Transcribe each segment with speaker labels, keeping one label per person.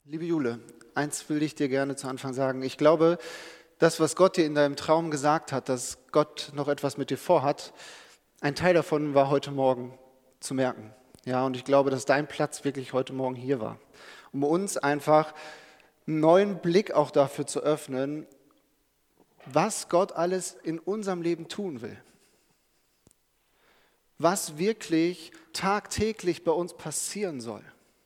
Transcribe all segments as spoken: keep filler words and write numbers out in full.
Speaker 1: Liebe Jule, eins will ich dir gerne zu Anfang sagen. Ich glaube, das, was Gott dir in deinem Traum gesagt hat, dass Gott noch etwas mit dir vorhat, ein Teil davon war heute Morgen zu merken. Ja, und ich glaube, dass dein Platz wirklich heute Morgen hier war, um uns einfach einen neuen Blick auch dafür zu öffnen, was Gott alles in unserem Leben tun will. Was wirklich tagtäglich bei uns passieren soll.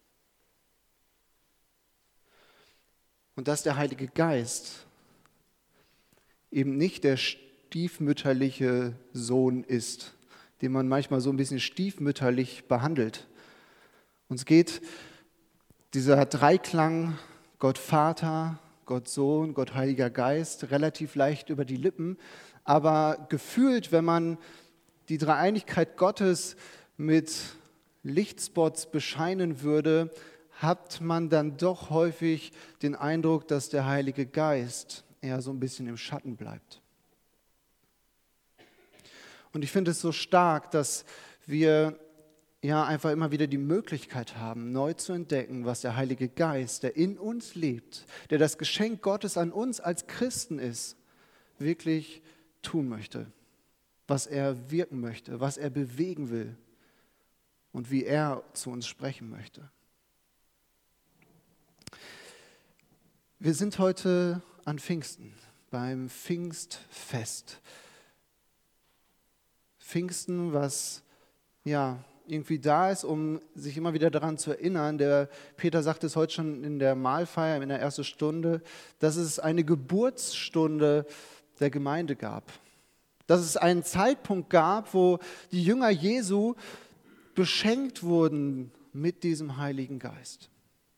Speaker 1: Und dass der Heilige Geist eben nicht der stiefmütterliche Sohn ist, den man manchmal so ein bisschen stiefmütterlich behandelt. Uns geht dieser Dreiklang Gott Vater, Gott Sohn, Gott Heiliger Geist relativ leicht über die Lippen, aber gefühlt, wenn man die Dreieinigkeit Gottes mit Lichtspots bescheinen würde, hat man dann doch häufig den Eindruck, dass der Heilige Geist eher so ein bisschen im Schatten bleibt. Und ich finde es so stark, dass wir ja einfach immer wieder die Möglichkeit haben, neu zu entdecken, was der Heilige Geist, der in uns lebt, der das Geschenk Gottes an uns als Christen ist, wirklich tun möchte, was er wirken möchte, was er bewegen will und wie er zu uns sprechen möchte. Wir sind heute an Pfingsten, beim Pfingstfest. Pfingsten, was ja irgendwie da ist, um sich immer wieder daran zu erinnern. Der Peter sagte es heute schon in der Mahlfeier, in der ersten Stunde, dass es eine Geburtsstunde der Gemeinde gab. Dass es einen Zeitpunkt gab, wo die Jünger Jesu beschenkt wurden mit diesem Heiligen Geist.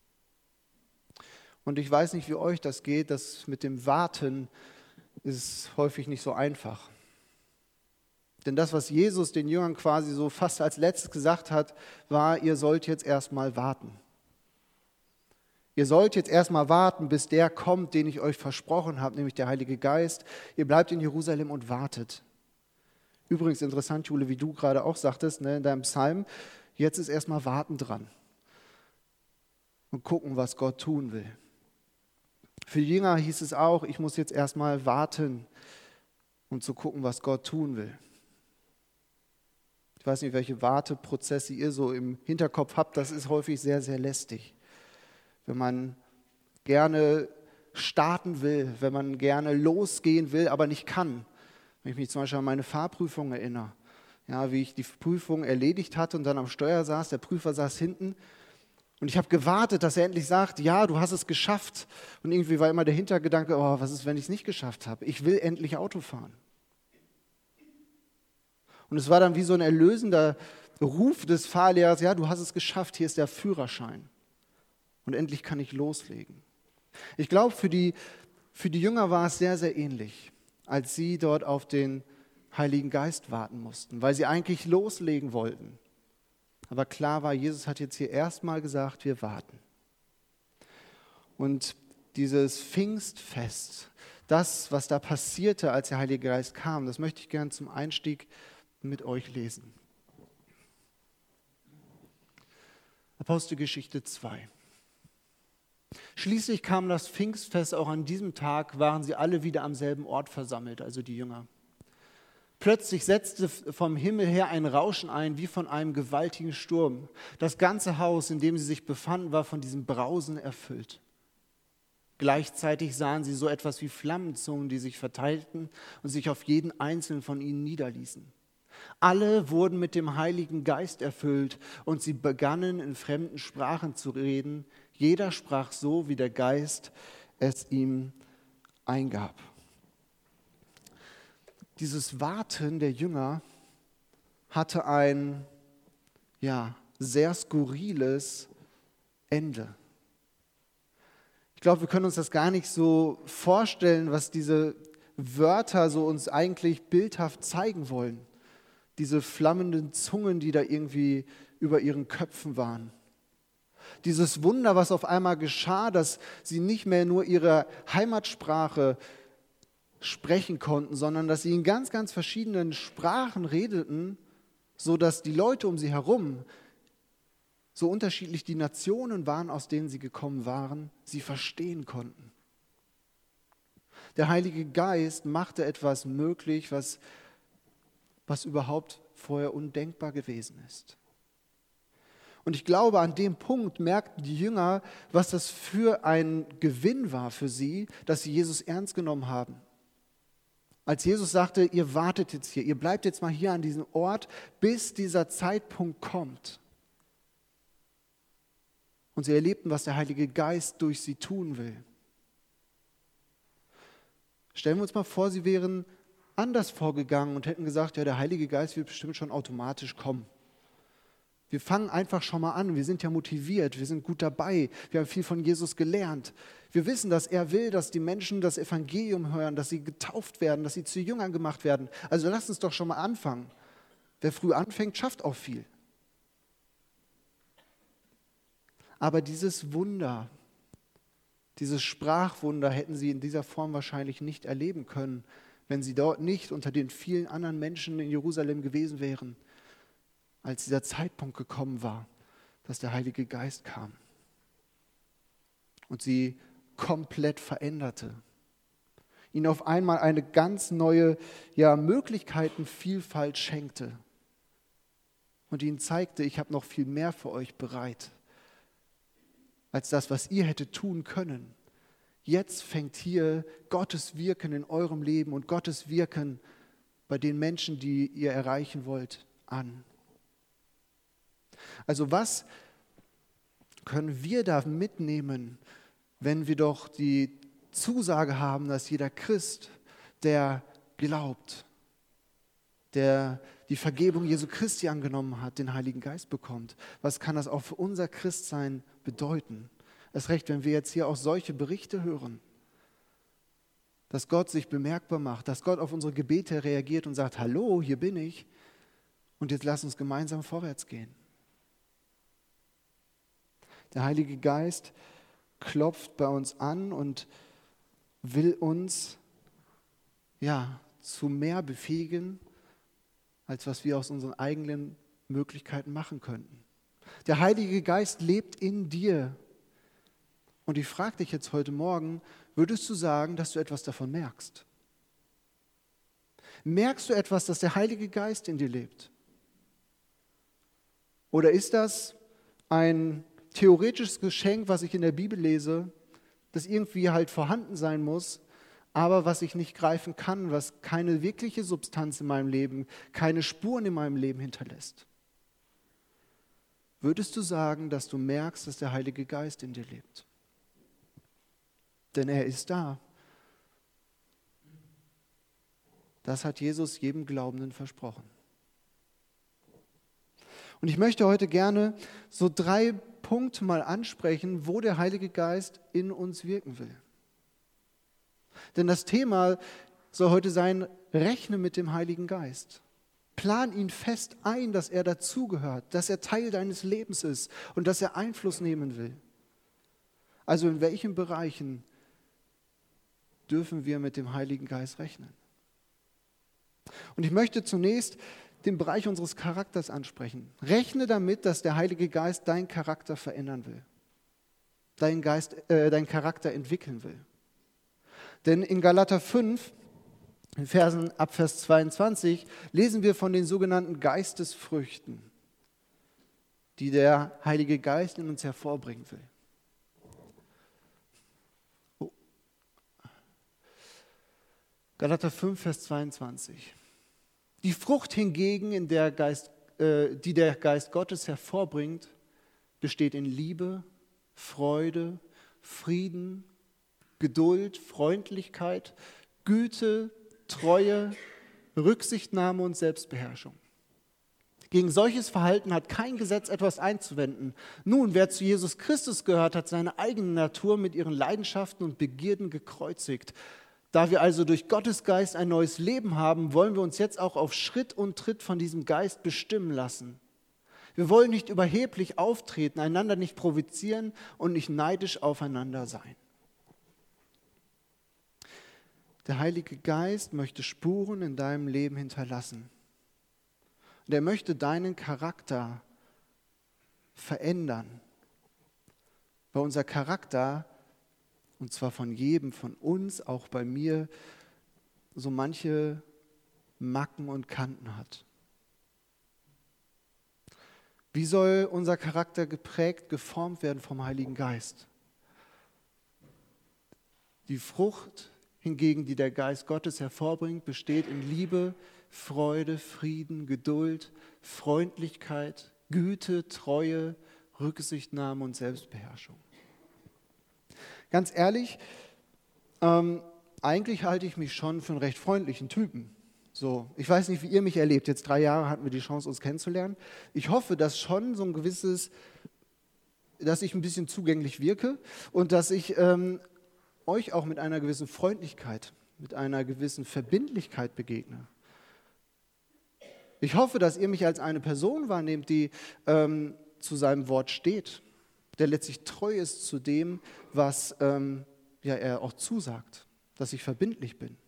Speaker 1: Und ich weiß nicht, wie euch das geht, das mit dem Warten ist häufig nicht so einfach. Denn das, was Jesus den Jüngern quasi so fast als letztes gesagt hat, war, ihr sollt jetzt erstmal warten. Ihr sollt jetzt erstmal warten, bis der kommt, den ich euch versprochen habe, nämlich der Heilige Geist. Ihr bleibt in Jerusalem und wartet. Übrigens interessant, Jule, wie du gerade auch sagtest, ne, in deinem Psalm, jetzt ist erstmal Warten dran. Und gucken, was Gott tun will. Für die Jünger hieß es auch, ich muss jetzt erstmal warten, um zu gucken, was Gott tun will. Ich weiß nicht, welche Warteprozesse ihr so im Hinterkopf habt, das ist häufig sehr, sehr lästig. Wenn man gerne starten will, wenn man gerne losgehen will, aber nicht kann. Wenn ich mich zum Beispiel an meine Fahrprüfung erinnere, ja, wie ich die Prüfung erledigt hatte und dann am Steuer saß, der Prüfer saß hinten. Und ich habe gewartet, dass er endlich sagt, ja, du hast es geschafft. Und irgendwie war immer der Hintergedanke, oh, was ist, wenn ich es nicht geschafft habe? Ich will endlich Auto fahren. Und es war dann wie so ein erlösender Ruf des Fahrlehrers, ja, du hast es geschafft, hier ist der Führerschein. Und endlich kann ich loslegen. Ich glaube, für die, für die Jünger war es sehr, sehr ähnlich, als sie dort auf den Heiligen Geist warten mussten, weil sie eigentlich loslegen wollten. Aber klar war, Jesus hat jetzt hier erstmal gesagt, wir warten. Und dieses Pfingstfest, das, was da passierte, als der Heilige Geist kam, das möchte ich gerne zum Einstieg mit euch lesen. Apostelgeschichte zwei. Schließlich kam das Pfingstfest, auch an diesem Tag waren sie alle wieder am selben Ort versammelt, also die Jünger. Plötzlich setzte vom Himmel her ein Rauschen ein, wie von einem gewaltigen Sturm. Das ganze Haus, in dem sie sich befanden, war von diesem Brausen erfüllt. Gleichzeitig sahen sie so etwas wie Flammenzungen, die sich verteilten und sich auf jeden einzelnen von ihnen niederließen. Alle wurden mit dem Heiligen Geist erfüllt und sie begannen in fremden Sprachen zu reden. Jeder sprach so, wie der Geist es ihm eingab. Dieses Warten der Jünger hatte ein ja, sehr skurriles Ende. Ich glaube, wir können uns das gar nicht so vorstellen, was diese Wörter so uns eigentlich bildhaft zeigen wollen. Diese flammenden Zungen, die da irgendwie über ihren Köpfen waren. Dieses Wunder, was auf einmal geschah, dass sie nicht mehr nur ihre Heimatsprache sprechen konnten, sondern dass sie in ganz, ganz verschiedenen Sprachen redeten, sodass die Leute um sie herum so unterschiedlich die Nationen waren, aus denen sie gekommen waren, sie verstehen konnten. Der Heilige Geist machte etwas möglich, was, was überhaupt vorher undenkbar gewesen ist. Und ich glaube, an dem Punkt merkten die Jünger, was das für ein Gewinn war für sie, dass sie Jesus ernst genommen haben. Als Jesus sagte, ihr wartet jetzt hier, ihr bleibt jetzt mal hier an diesem Ort, bis dieser Zeitpunkt kommt. Und sie erlebten, was der Heilige Geist durch sie tun will. Stellen wir uns mal vor, sie wären anders vorgegangen und hätten gesagt, ja, der Heilige Geist wird bestimmt schon automatisch kommen. Wir fangen einfach schon mal an, wir sind ja motiviert, wir sind gut dabei, wir haben viel von Jesus gelernt. Wir wissen, dass er will, dass die Menschen das Evangelium hören, dass sie getauft werden, dass sie zu Jüngern gemacht werden. Also lasst uns doch schon mal anfangen. Wer früh anfängt, schafft auch viel. Aber dieses Wunder, dieses Sprachwunder hätten sie in dieser Form wahrscheinlich nicht erleben können, wenn sie dort nicht unter den vielen anderen Menschen in Jerusalem gewesen wären, als dieser Zeitpunkt gekommen war, dass der Heilige Geist kam und sie komplett veränderte. Ihnen auf einmal eine ganz neue ja, Möglichkeitenvielfalt schenkte und ihnen zeigte, ich habe noch viel mehr für euch bereit, als das, was ihr hättet tun können. Jetzt fängt hier Gottes Wirken in eurem Leben und Gottes Wirken bei den Menschen, die ihr erreichen wollt, an. Also was können wir da mitnehmen, wenn wir doch die Zusage haben, dass jeder Christ, der glaubt, der die Vergebung Jesu Christi angenommen hat, den Heiligen Geist bekommt? Was kann das auch für unser Christsein bedeuten? Erst recht, wenn wir jetzt hier auch solche Berichte hören, dass Gott sich bemerkbar macht, dass Gott auf unsere Gebete reagiert und sagt, hallo, hier bin ich und jetzt lass uns gemeinsam vorwärts gehen. Der Heilige Geist klopft bei uns an und will uns ja, zu mehr befähigen, als was wir aus unseren eigenen Möglichkeiten machen könnten. Der Heilige Geist lebt in dir. Und ich frage dich jetzt heute Morgen, würdest du sagen, dass du etwas davon merkst? Merkst du etwas, dass der Heilige Geist in dir lebt? Oder ist das ein theoretisches Geschenk, was ich in der Bibel lese, das irgendwie halt vorhanden sein muss, aber was ich nicht greifen kann, was keine wirkliche Substanz in meinem Leben, keine Spuren in meinem Leben hinterlässt? Würdest du sagen, dass du merkst, dass der Heilige Geist in dir lebt? Denn er ist da. Das hat Jesus jedem Glaubenden versprochen. Und ich möchte heute gerne so drei Punkte mal ansprechen, wo der Heilige Geist in uns wirken will. Denn das Thema soll heute sein, rechne mit dem Heiligen Geist. Plan ihn fest ein, dass er dazugehört, dass er Teil deines Lebens ist und dass er Einfluss nehmen will. Also in welchen Bereichen dürfen wir mit dem Heiligen Geist rechnen? Und ich möchte zunächst den Bereich unseres Charakters ansprechen. Rechne damit, dass der Heilige Geist deinen Charakter verändern will, deinen, Geist, äh, deinen Charakter entwickeln will. Denn in Galater fünf, in Versen ab Vers zweiundzwanzig, lesen wir von den sogenannten Geistesfrüchten, die der Heilige Geist in uns hervorbringen will. Oh. Galater fünf, Vers zweiundzwanzig. Die Frucht hingegen, in der Geist, äh, die der Geist Gottes hervorbringt, besteht in Liebe, Freude, Frieden, Geduld, Freundlichkeit, Güte, Treue, Rücksichtnahme und Selbstbeherrschung. Gegen solches Verhalten hat kein Gesetz etwas einzuwenden. Nun, wer zu Jesus Christus gehört, hat seine eigene Natur mit ihren Leidenschaften und Begierden gekreuzigt. Da wir also durch Gottes Geist ein neues Leben haben, wollen wir uns jetzt auch auf Schritt und Tritt von diesem Geist bestimmen lassen. Wir wollen nicht überheblich auftreten, einander nicht provozieren und nicht neidisch aufeinander sein. Der Heilige Geist möchte Spuren in deinem Leben hinterlassen. Und er möchte deinen Charakter verändern. Weil unser Charakter, und zwar von jedem, von uns, auch bei mir, so manche Macken und Kanten hat. Wie soll unser Charakter geprägt, geformt werden vom Heiligen Geist? Die Frucht hingegen, die der Geist Gottes hervorbringt, besteht in Liebe, Freude, Frieden, Geduld, Freundlichkeit, Güte, Treue, Rücksichtnahme und Selbstbeherrschung. Ganz ehrlich, ähm, eigentlich halte ich mich schon für einen recht freundlichen Typen. So, ich weiß nicht, wie ihr mich erlebt. Jetzt drei Jahre hatten wir die Chance, uns kennenzulernen. Ich hoffe, dass schon so ein gewisses, dass ich ein bisschen zugänglich wirke und dass ich ähm, euch auch mit einer gewissen Freundlichkeit, mit einer gewissen Verbindlichkeit begegne. Ich hoffe, dass ihr mich als eine Person wahrnehmt, die ähm, zu seinem Wort steht, der letztlich treu ist zu dem, was ähm, ja, er auch zusagt, dass ich verbindlich bin,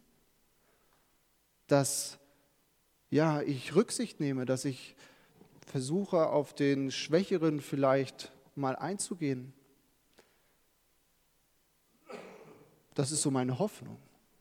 Speaker 1: dass ja, ich Rücksicht nehme, dass ich versuche, auf den Schwächeren vielleicht mal einzugehen. Das ist so meine Hoffnung.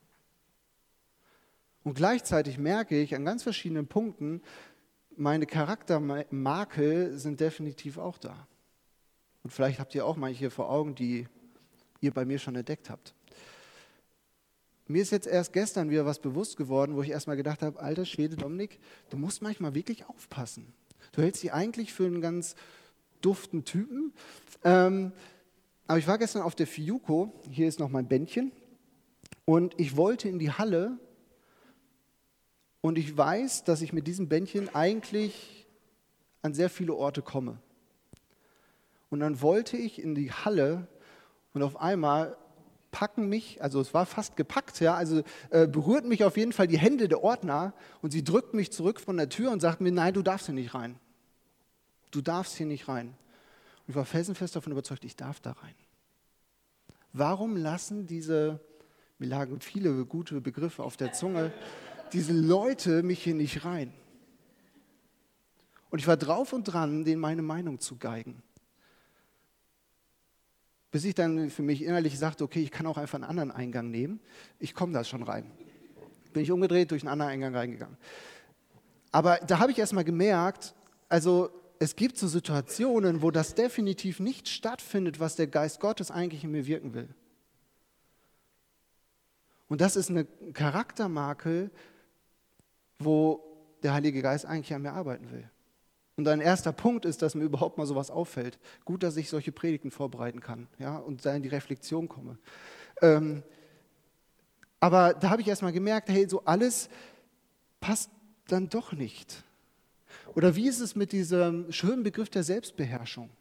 Speaker 1: Und gleichzeitig merke ich an ganz verschiedenen Punkten, meine Charaktermakel sind definitiv auch da. Und vielleicht habt ihr auch manche vor Augen, die ihr bei mir schon entdeckt habt. Mir ist jetzt erst gestern wieder was bewusst geworden, wo ich erstmal gedacht habe, alter Schwede, Dominik, du musst manchmal wirklich aufpassen. Du hältst dich eigentlich für einen ganz duften Typen. Ähm, aber ich war gestern auf der Fiuco, hier ist noch mein Bändchen, und ich wollte in die Halle und ich weiß, dass ich mit diesem Bändchen eigentlich an sehr viele Orte komme. Und dann wollte ich in die Halle und auf einmal packen mich, also es war fast gepackt, ja, also äh, berührten mich auf jeden Fall die Hände der Ordner und sie drückten mich zurück von der Tür und sagten mir, nein, du darfst hier nicht rein. Du darfst hier nicht rein. Und ich war felsenfest davon überzeugt, ich darf da rein. Warum lassen diese, mir lagen viele gute Begriffe auf der Zunge, diese Leute mich hier nicht rein? Und ich war drauf und dran, denen meine Meinung zu geigen. Bis ich dann für mich innerlich sagte, okay, ich kann auch einfach einen anderen Eingang nehmen. Ich komme da schon rein. Bin ich umgedreht, durch einen anderen Eingang reingegangen. Aber da habe ich erst mal gemerkt, also es gibt so Situationen, wo das definitiv nicht stattfindet, was der Geist Gottes eigentlich in mir wirken will. Und das ist eine Charaktermakel, wo der Heilige Geist eigentlich an mir arbeiten will. Und ein erster Punkt ist, dass mir überhaupt mal sowas auffällt. Gut, dass ich solche Predigten vorbereiten kann, ja, und da in die Reflexion komme. Ähm, aber da habe ich erst mal gemerkt, hey, so alles passt dann doch nicht. Oder wie ist es mit diesem schönen Begriff der Selbstbeherrschung?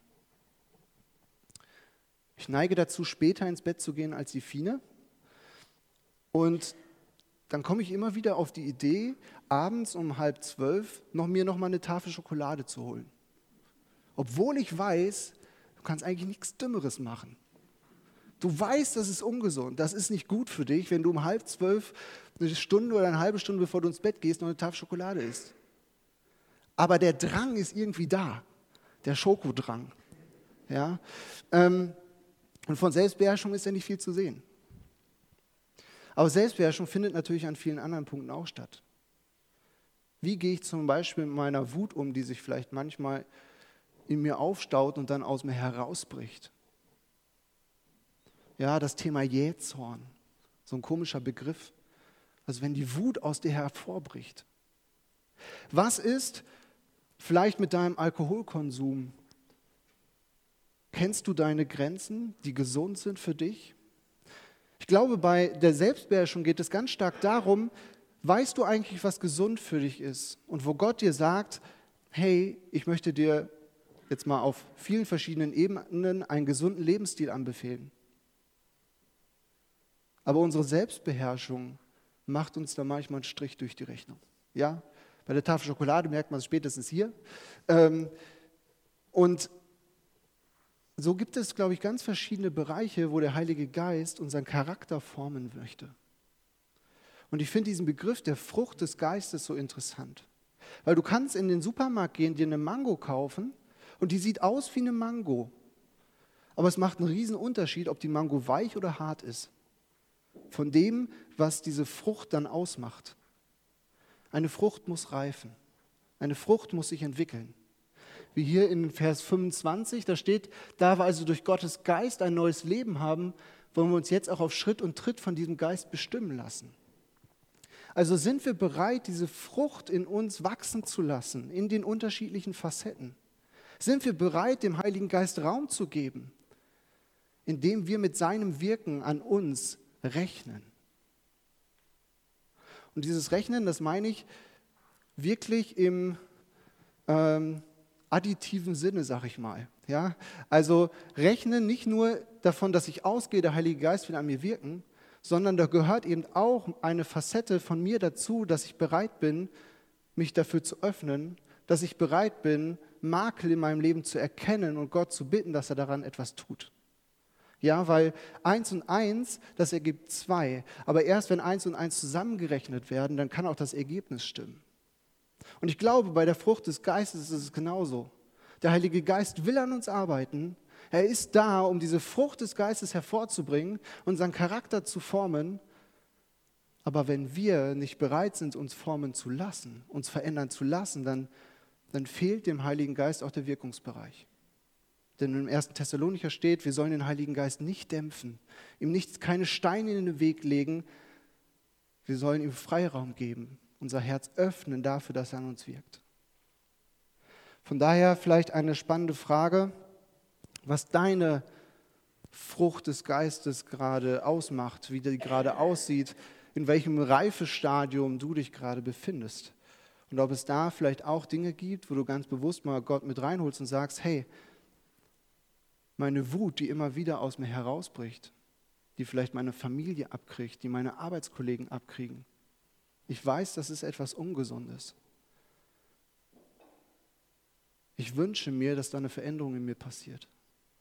Speaker 1: Ich neige dazu, später ins Bett zu gehen als die Fine. Und dann komme ich immer wieder auf die Idee, abends um halb zwölf noch, mir noch mal eine Tafel Schokolade zu holen. Obwohl ich weiß, du kannst eigentlich nichts Dümmeres machen. Du weißt, das ist ungesund, das ist nicht gut für dich, wenn du um halb zwölf eine Stunde oder eine halbe Stunde, bevor du ins Bett gehst, noch eine Tafel Schokolade isst. Aber der Drang ist irgendwie da, der Schokodrang. Ja? Ähm, und von Selbstbeherrschung ist ja nicht viel zu sehen. Aber Selbstbeherrschung findet natürlich an vielen anderen Punkten auch statt. Wie gehe ich zum Beispiel mit meiner Wut um, die sich vielleicht manchmal in mir aufstaut und dann aus mir herausbricht? Ja, das Thema Jähzorn, so ein komischer Begriff. Also wenn die Wut aus dir hervorbricht. Was ist vielleicht mit deinem Alkoholkonsum? Kennst du deine Grenzen, die gesund sind für dich? Ich glaube, bei der Selbstbeherrschung geht es ganz stark darum, weißt du eigentlich, was gesund für dich ist? Und wo Gott dir sagt, hey, ich möchte dir jetzt mal auf vielen verschiedenen Ebenen einen gesunden Lebensstil anbefehlen. Aber unsere Selbstbeherrschung macht uns da manchmal einen Strich durch die Rechnung. Ja? Bei der Tafel Schokolade merkt man es spätestens hier. Ähm, und so gibt es, glaube ich, ganz verschiedene Bereiche, wo der Heilige Geist unseren Charakter formen möchte. Und ich finde diesen Begriff der Frucht des Geistes so interessant. Weil du kannst in den Supermarkt gehen, dir eine Mango kaufen Und die sieht aus wie eine Mango. Aber es macht einen riesen Unterschied, ob die Mango weich oder hart ist. Von dem, was diese Frucht dann ausmacht. Eine Frucht muss reifen. Eine Frucht muss sich entwickeln. Wie hier in Vers fünfundzwanzig, da steht, da wir also durch Gottes Geist ein neues Leben haben, wollen wir uns jetzt auch auf Schritt und Tritt von diesem Geist bestimmen lassen. Also sind wir bereit, diese Frucht in uns wachsen zu lassen, in den unterschiedlichen Facetten? Sind wir bereit, dem Heiligen Geist Raum zu geben, indem wir mit seinem Wirken an uns rechnen? Und dieses Rechnen, das meine ich wirklich im ähm, additiven Sinne, sag ich mal. Ja? Also rechnen nicht nur davon, dass ich ausgehe, der Heilige Geist will an mir wirken, sondern da gehört eben auch eine Facette von mir dazu, dass ich bereit bin, mich dafür zu öffnen, dass ich bereit bin, Makel in meinem Leben zu erkennen und Gott zu bitten, dass er daran etwas tut. Ja, weil eins und eins, das ergibt zwei. Aber erst wenn eins und eins zusammengerechnet werden, dann kann auch das Ergebnis stimmen. Und ich glaube, bei der Frucht des Geistes ist es genauso. Der Heilige Geist will an uns arbeiten. Er ist da, um diese Frucht des Geistes hervorzubringen, unseren Charakter zu formen. Aber wenn wir nicht bereit sind, uns formen zu lassen, uns verändern zu lassen, dann, dann fehlt dem Heiligen Geist auch der Wirkungsbereich. Denn im ersten Thessalonicher steht, wir sollen den Heiligen Geist nicht dämpfen, ihm nicht, keine Steine in den Weg legen. Wir sollen ihm Freiraum geben, unser Herz öffnen dafür, dass er an uns wirkt. Von daher vielleicht eine spannende Frage, was deine Frucht des Geistes gerade ausmacht, wie die gerade aussieht, in welchem Reifestadium du dich gerade befindest. Und ob es da vielleicht auch Dinge gibt, wo du ganz bewusst mal Gott mit reinholst und sagst, hey, meine Wut, die immer wieder aus mir herausbricht, die vielleicht meine Familie abkriegt, die meine Arbeitskollegen abkriegen. Ich weiß, das ist etwas Ungesundes. Ich wünsche mir, dass da eine Veränderung in mir passiert.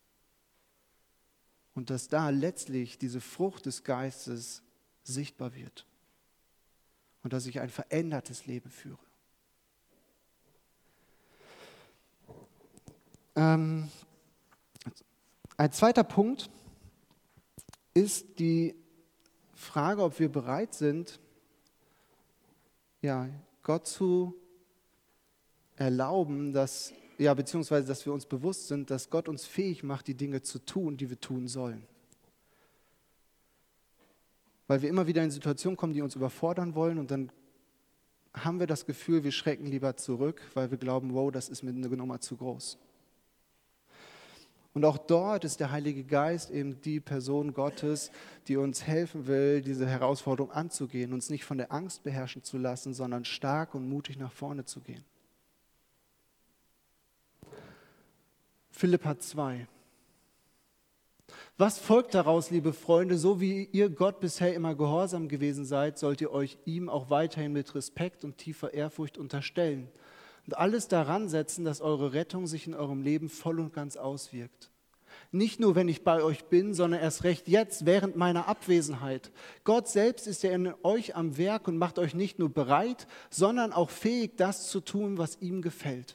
Speaker 1: Und dass da letztlich diese Frucht des Geistes sichtbar wird. Und dass ich ein verändertes Leben führe. Ähm, ein zweiter Punkt ist die Frage, ob wir bereit sind, ja, Gott zu erlauben, dass, ja, beziehungsweise, dass wir uns bewusst sind, dass Gott uns fähig macht, die Dinge zu tun, die wir tun sollen. Weil wir immer wieder in Situationen kommen, die uns überfordern wollen und dann haben wir das Gefühl, wir schrecken lieber zurück, weil wir glauben, wow, das ist mir eine Nummer zu groß. Und auch dort ist der Heilige Geist eben die Person Gottes, die uns helfen will, diese Herausforderung anzugehen, uns nicht von der Angst beherrschen zu lassen, sondern stark und mutig nach vorne zu gehen. Philipper zwei. Was folgt daraus, liebe Freunde? So wie ihr Gott bisher immer gehorsam gewesen seid, sollt ihr euch ihm auch weiterhin mit Respekt und tiefer Ehrfurcht unterstellen. Und alles daran setzen, dass eure Rettung sich in eurem Leben voll und ganz auswirkt. Nicht nur, wenn ich bei euch bin, sondern erst recht jetzt, während meiner Abwesenheit. Gott selbst ist ja in euch am Werk und macht euch nicht nur bereit, sondern auch fähig, das zu tun, was ihm gefällt.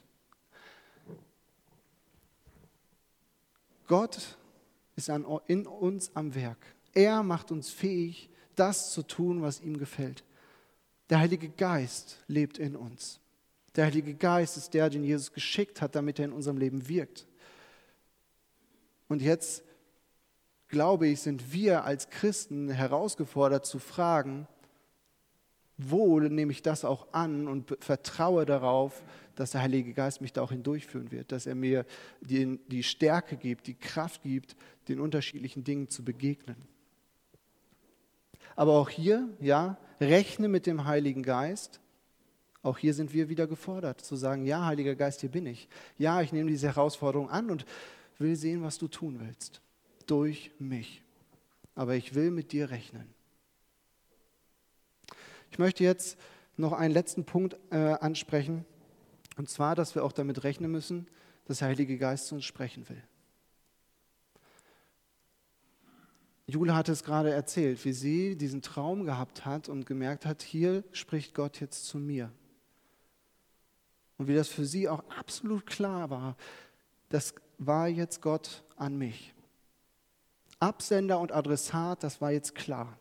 Speaker 1: Gott ist an, in uns am Werk. Er macht uns fähig, das zu tun, was ihm gefällt. Der Heilige Geist lebt in uns. Der Heilige Geist ist der, den Jesus geschickt hat, damit er in unserem Leben wirkt. Und jetzt, glaube ich, sind wir als Christen herausgefordert zu fragen, wo nehme ich das auch an und vertraue darauf, dass der Heilige Geist mich da auch hindurchführen wird, dass er mir die, die Stärke gibt, die Kraft gibt, den unterschiedlichen Dingen zu begegnen. Aber auch hier, ja, rechne mit dem Heiligen Geist. Auch hier sind wir wieder gefordert, zu sagen, ja, Heiliger Geist, hier bin ich. Ja, ich nehme diese Herausforderung an und will sehen, was du tun willst. Durch mich. Aber ich will mit dir rechnen. Ich möchte jetzt noch einen letzten Punkt äh, ansprechen. Und zwar, dass wir auch damit rechnen müssen, dass der Heilige Geist zu uns sprechen will. Jule hat es gerade erzählt, wie sie diesen Traum gehabt hat und gemerkt hat, hier spricht Gott jetzt zu mir. Und wie das für sie auch absolut klar war, das war jetzt Gott an mich. Absender und Adressat, das war jetzt klar.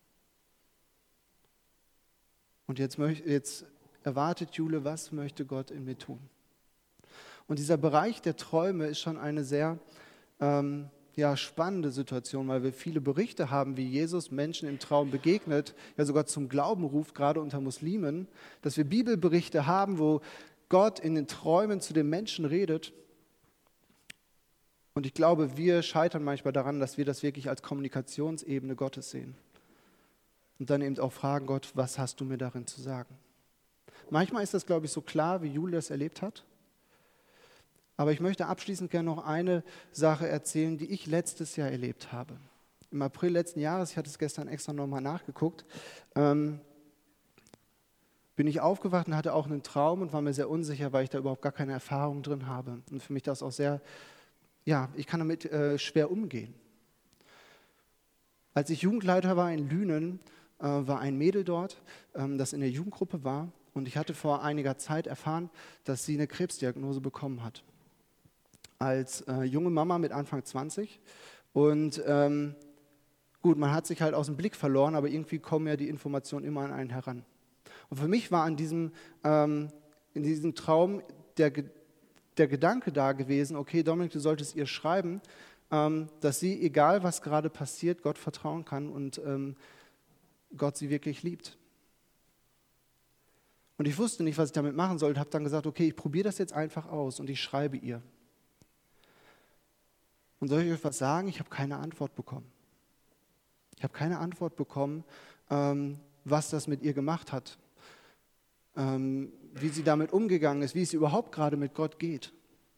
Speaker 1: Und jetzt, möcht, jetzt erwartet Jule, was möchte Gott in mir tun? Und dieser Bereich der Träume ist schon eine sehr ähm, ja, spannende Situation, weil wir viele Berichte haben, wie Jesus Menschen im Traum begegnet, ja sogar zum Glauben ruft, gerade unter Muslimen, dass wir Bibelberichte haben, wo Gott in den Träumen zu den Menschen redet. Und ich glaube, wir scheitern manchmal daran, dass wir das wirklich als Kommunikationsebene Gottes sehen. Und dann eben auch fragen, Gott, was hast du mir darin zu sagen? Manchmal ist das, glaube ich, so klar, wie Jule das erlebt hat. Aber ich möchte abschließend gerne noch eine Sache erzählen, die ich letztes Jahr erlebt habe. Im April letzten Jahres, ich hatte es gestern extra nochmal nachgeguckt, ähm, bin ich aufgewacht und hatte auch einen Traum und war mir sehr unsicher, weil ich da überhaupt gar keine Erfahrung drin habe. Und für mich das auch sehr, ja, ich kann damit äh, schwer umgehen. Als ich Jugendleiter war in Lünen, äh, war ein Mädel dort, ähm, das in der Jugendgruppe war. Und ich hatte vor einiger Zeit erfahren, dass sie eine Krebsdiagnose bekommen hat. Als äh, junge Mama mit Anfang zwanzig. Und ähm, gut, man hat sich halt aus dem Blick verloren, aber irgendwie kommen ja die Informationen immer an einen heran. Und für mich war an diesem, ähm, in diesem Traum der, der Gedanke da gewesen, okay, Dominik, du solltest ihr schreiben, ähm, dass sie, egal was gerade passiert, Gott vertrauen kann und ähm, Gott sie wirklich liebt. Und ich wusste nicht, was ich damit machen sollte, habe dann gesagt, okay, ich probiere das jetzt einfach aus und ich schreibe ihr. Und soll ich euch was sagen? Ich habe keine Antwort bekommen. Ich habe keine Antwort bekommen, ähm, was das mit ihr gemacht hat, ähm, wie sie damit umgegangen ist, wie es überhaupt gerade mit Gott geht.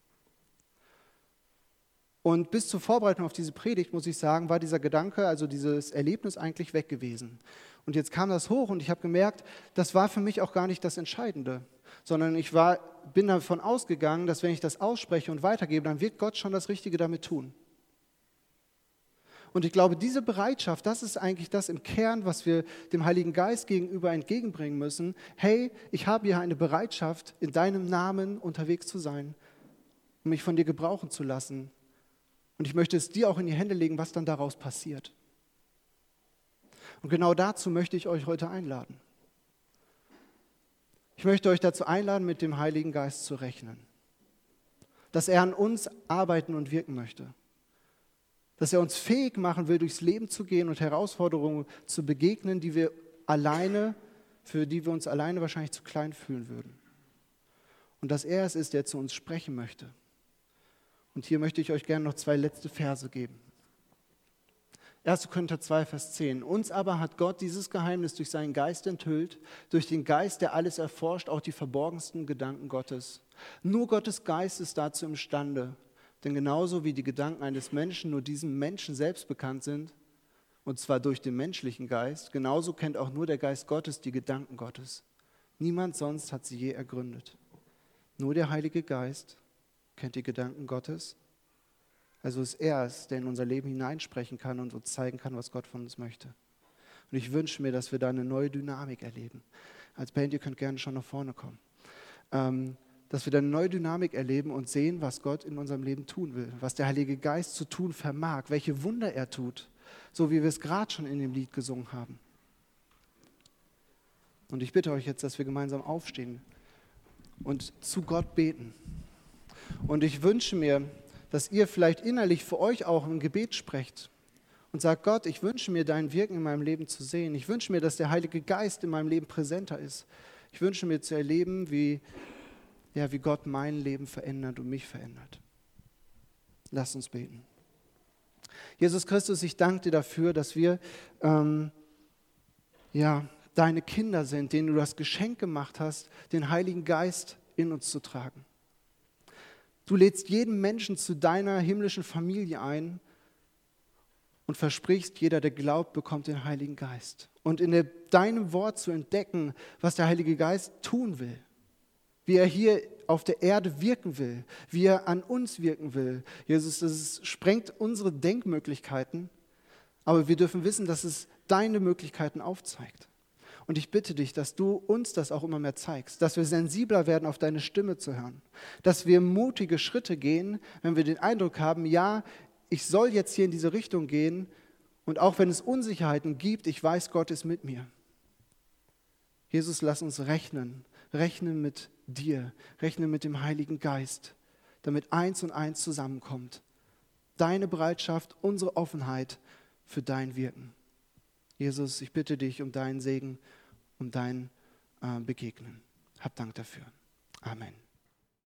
Speaker 1: Und bis zur Vorbereitung auf diese Predigt, muss ich sagen, war dieser Gedanke, also dieses Erlebnis eigentlich weg gewesen. Und jetzt kam das hoch und ich habe gemerkt, das war für mich auch gar nicht das Entscheidende, sondern ich war, bin davon ausgegangen, dass wenn ich das ausspreche und weitergebe, dann wird Gott schon das Richtige damit tun. Und ich glaube, diese Bereitschaft, das ist eigentlich das im Kern, was wir dem Heiligen Geist gegenüber entgegenbringen müssen. Hey, ich habe hier eine Bereitschaft, in deinem Namen unterwegs zu sein, um mich von dir gebrauchen zu lassen. Und ich möchte es dir auch in die Hände legen, was dann daraus passiert. Und genau dazu möchte ich euch heute einladen. Ich möchte euch dazu einladen, mit dem Heiligen Geist zu rechnen. Dass er an uns arbeiten und wirken möchte. Dass er uns fähig machen will, durchs Leben zu gehen und Herausforderungen zu begegnen, die wir alleine, für die wir uns alleine wahrscheinlich zu klein fühlen würden. Und dass er es ist, der zu uns sprechen möchte. Und hier möchte ich euch gerne noch zwei letzte Verse geben. erster Korinther zwei, Vers zehn. Uns aber hat Gott dieses Geheimnis durch seinen Geist enthüllt, durch den Geist, der alles erforscht, auch die verborgensten Gedanken Gottes. Nur Gottes Geist ist dazu imstande, denn genauso wie die Gedanken eines Menschen nur diesem Menschen selbst bekannt sind, und zwar durch den menschlichen Geist, genauso kennt auch nur der Geist Gottes die Gedanken Gottes. Niemand sonst hat sie je ergründet. Nur der Heilige Geist kennt die Gedanken Gottes. Also ist er es, der in unser Leben hineinsprechen kann und uns zeigen kann, was Gott von uns möchte. Und ich wünsche mir, dass wir da eine neue Dynamik erleben. Als Band, ihr könnt gerne schon nach vorne kommen. Ähm, dass wir da eine neue Dynamik erleben und sehen, was Gott in unserem Leben tun will. Was der Heilige Geist zu tun vermag. Welche Wunder er tut. So wie wir es gerade schon in dem Lied gesungen haben. Und ich bitte euch jetzt, dass wir gemeinsam aufstehen und zu Gott beten. Und ich wünsche mir, dass ihr vielleicht innerlich für euch auch ein Gebet sprecht und sagt, Gott, ich wünsche mir dein Wirken in meinem Leben zu sehen. Ich wünsche mir, dass der Heilige Geist in meinem Leben präsenter ist. Ich wünsche mir zu erleben, wie, ja, wie Gott mein Leben verändert und mich verändert. Lasst uns beten. Jesus Christus, ich danke dir dafür, dass wir ähm, ja, deine Kinder sind, denen du das Geschenk gemacht hast, den Heiligen Geist in uns zu tragen. Du lädst jeden Menschen zu deiner himmlischen Familie ein und versprichst, jeder, der glaubt, bekommt den Heiligen Geist. Und in der, deinem Wort zu entdecken, was der Heilige Geist tun will, wie er hier auf der Erde wirken will, wie er an uns wirken will. Jesus, das sprengt unsere Denkmöglichkeiten, aber wir dürfen wissen, dass es deine Möglichkeiten aufzeigt. Und ich bitte dich, dass du uns das auch immer mehr zeigst, dass wir sensibler werden, auf deine Stimme zu hören, dass wir mutige Schritte gehen, wenn wir den Eindruck haben, ja, ich soll jetzt hier in diese Richtung gehen und auch wenn es Unsicherheiten gibt, ich weiß, Gott ist mit mir. Jesus, lass uns rechnen, rechnen mit dir, rechnen mit dem Heiligen Geist, damit eins und eins zusammenkommt. Deine Bereitschaft, unsere Offenheit für dein Wirken. Jesus, ich bitte dich um deinen Segen, um dein äh, Begegnen. Hab Dank dafür. Amen.